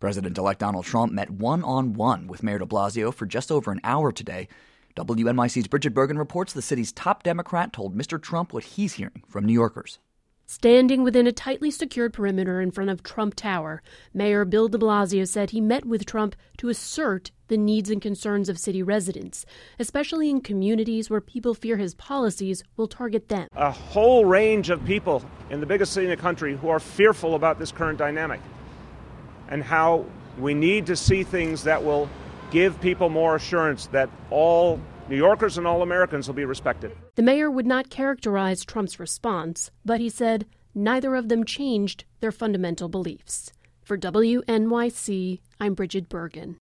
President-elect Donald Trump met one-on-one with Mayor de Blasio for just over an hour today. WNYC's Bridget Bergen reports the city's top Democrat told Mr. Trump what he's hearing from New Yorkers. Standing within a tightly secured perimeter in front of Trump Tower, Mayor Bill de Blasio said he met with Trump to assert the needs and concerns of city residents, especially in communities where people fear his policies will target them. A whole range of people in the biggest city in the country who are fearful about this current dynamic and how we need to see things that will give people more assurance that all New Yorkers and all Americans will be respected. The mayor would not characterize Trump's response, but he said neither of them changed their fundamental beliefs. For WNYC, I'm Bridget Bergen.